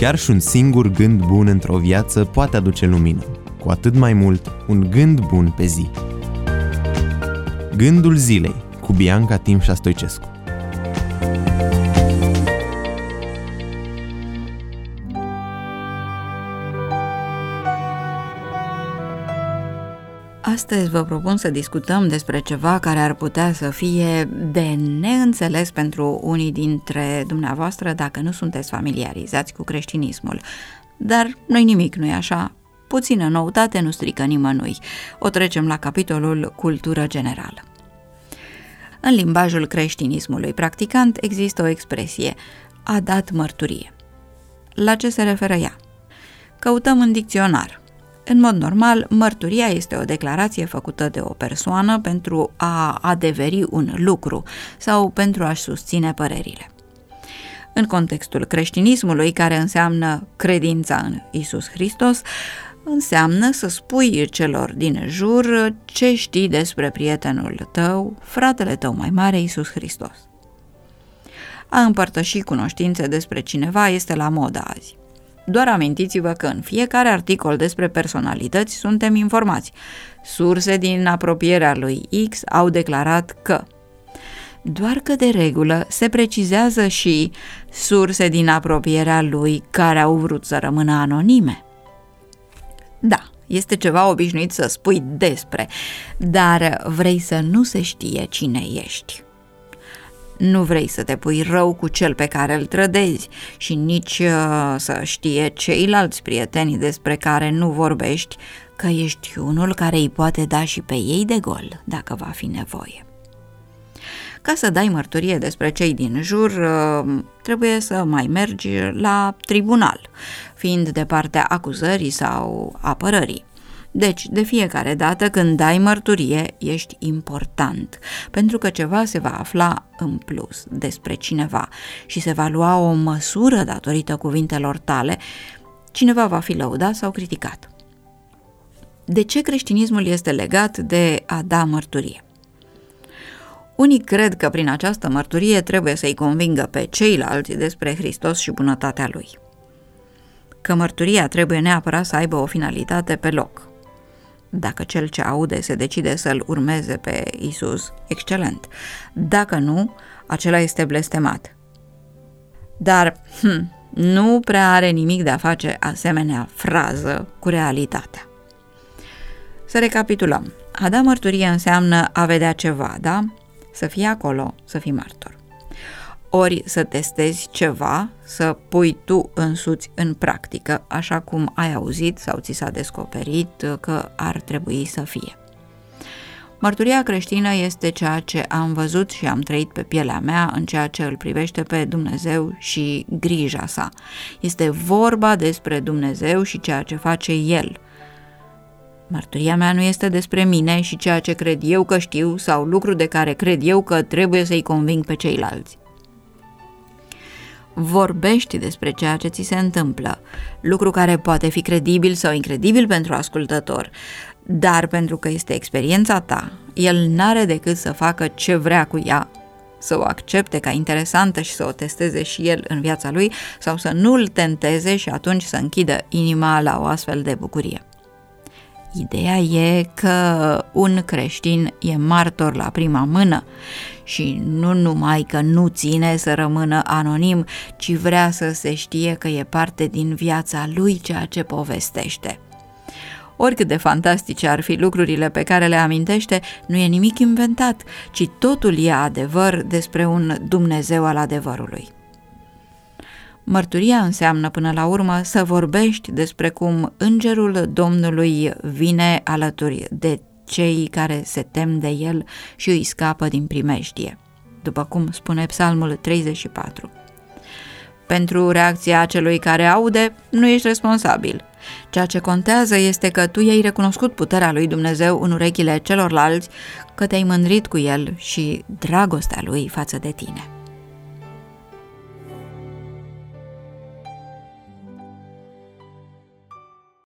Chiar și un singur gând bun într-o viață poate aduce lumină, cu atât mai mult un gând bun pe zi. Gândul zilei cu Bianca Timșa Stoicescu. Astăzi vă propun să discutăm despre ceva care ar putea să fie de neînțeles pentru unii dintre dumneavoastră dacă nu sunteți familiarizați cu creștinismul. Dar nu-i nimic, nu-i așa? Puțină noutate nu strică nimănui. O trecem la capitolul cultură generală. În limbajul creștinismului practicant există o expresie, a dat mărturie. La ce se referă ea? Căutăm în dicționar. În mod normal, mărturia este o declarație făcută de o persoană pentru a adeveri un lucru sau pentru a-și susține părerile. În contextul creștinismului, care înseamnă credința în Iisus Hristos, înseamnă să spui celor din jur ce știi despre prietenul tău, fratele tău mai mare, Iisus Hristos. A împărtăși cunoștințe despre cineva este la modă azi. Doar amintiți-vă că în fiecare articol despre personalități suntem informați. Surse din apropierea lui X au declarat că. Doar că de regulă se precizează și surse din apropierea lui care au vrut să rămână anonime. Da, este ceva obișnuit să spui despre, dar vrei să nu se știe cine ești. Nu vrei să te pui rău cu cel pe care îl trădezi și nici să știe ceilalți prieteni despre care nu vorbești că ești unul care îi poate da și pe ei de gol dacă va fi nevoie. Ca să dai mărturie despre cei din jur, trebuie să mai mergi la tribunal, fiind de partea acuzării sau apărării. Deci, de fiecare dată când dai mărturie, ești important, pentru că ceva se va afla în plus despre cineva și se va lua o măsură datorită cuvintelor tale, cineva va fi lăudat sau criticat. De ce creștinismul este legat de a da mărturie? Unii cred că prin această mărturie trebuie să-i convingă pe ceilalți despre Hristos și bunătatea Lui. Că mărturia trebuie neapărat să aibă o finalitate pe loc. Dacă cel ce aude se decide să-L urmeze pe Iisus, excelent. Dacă nu, acela este blestemat. Dar nu prea are nimic de a face asemenea frază cu realitatea. Să recapitulăm. A da mărturie înseamnă a vedea ceva, da? Să fii acolo, să fii martor. Ori să testezi ceva, să pui tu însuți în practică, așa cum ai auzit sau ți s-a descoperit că ar trebui să fie. Mărturia creștină este ceea ce am văzut și am trăit pe pielea mea în ceea ce îl privește pe Dumnezeu și grija sa. Este vorba despre Dumnezeu și ceea ce face El. Mărturia mea nu este despre mine și ceea ce cred eu că știu sau lucruri de care cred eu că trebuie să-i conving pe ceilalți. Vorbești despre ceea ce ți se întâmplă, lucru care poate fi credibil sau incredibil pentru ascultător, dar pentru că este experiența ta, el n-are decât să facă ce vrea cu ea, să o accepte ca interesantă și să o testeze și el în viața lui sau să nu-l tenteze și atunci să închidă inima la o astfel de bucurie. Ideea e că un creștin e martor la prima mână și nu numai că nu ține să rămână anonim, ci vrea să se știe că e parte din viața lui ceea ce povestește. Oricât de fantastice ar fi lucrurile pe care le amintește, nu e nimic inventat, ci totul e adevăr despre un Dumnezeu al adevărului. Mărturia înseamnă până la urmă să vorbești despre cum îngerul Domnului vine alături de cei care se tem de el și îi scapă din primejdie, după cum spune Psalmul 34. Pentru reacția celui care aude, nu ești responsabil. Ceea ce contează este că tu i-ai recunoscut puterea lui Dumnezeu în urechile celorlalți, că te-ai mândrit cu el și dragostea lui față de tine.